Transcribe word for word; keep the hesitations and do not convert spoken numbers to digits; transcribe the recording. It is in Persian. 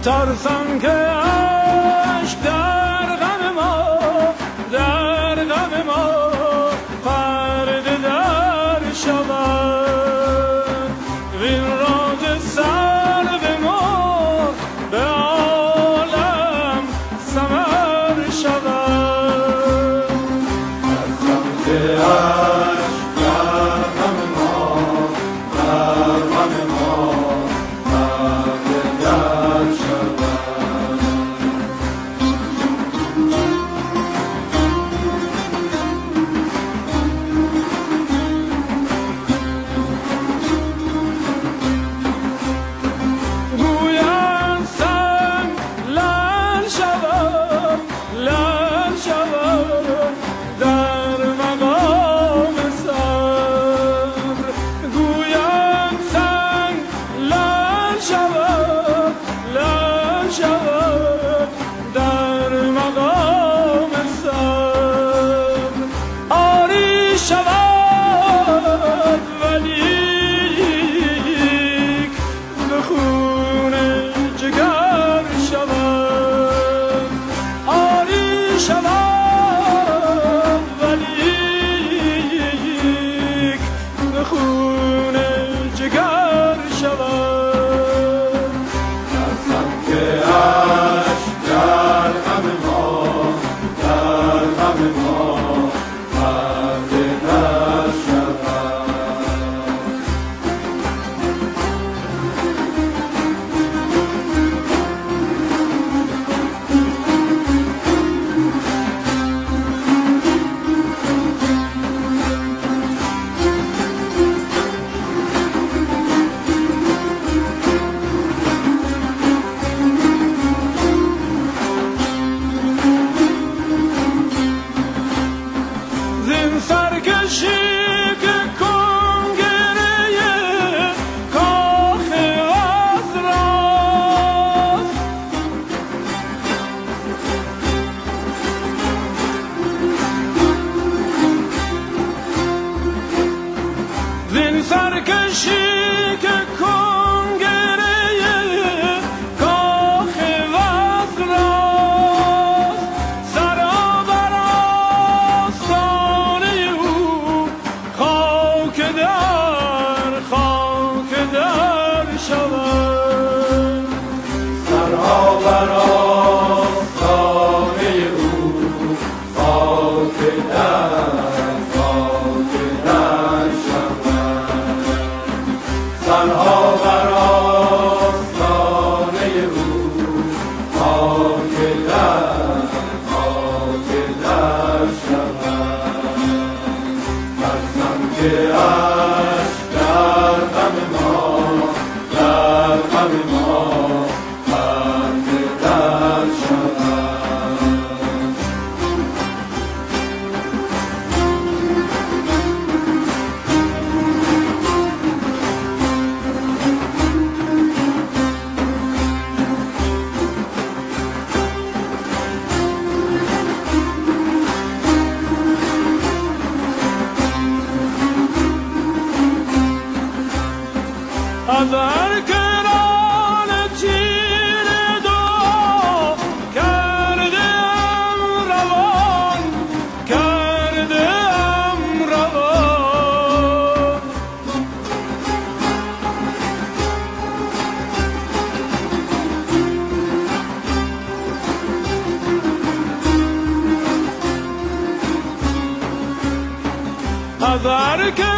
ترسم که عشق در غم ما در غم ما پرده در شود وین راز سر به ما به عالم سمر شود ترسم که عشق در غم ما در غم ما پرده در شود گویم سنگ لعل شود لعل شود در مقام صبر گویم سنگ لعل شود لعل شود در مقام صبر آری شود ولیک به خون جگر شود آری شود ولیک به خون جگر شود ترسم که عشق در غم ما در غم ما پرده در شود زین سرکشی که کنگره کاخ وز راست زین سرکشی که کنگره کاخ وز راست سرا بر آستانه او خاک در خاک در شود سرها بر آستانه او خاک در خاک در شود سرها بر آستانه او خاک در خاک در شود ترسم که عشق در غم ما در غم ما پرده در شود از هر کران تیر دعا کرده ام روان کرده ام روان از هر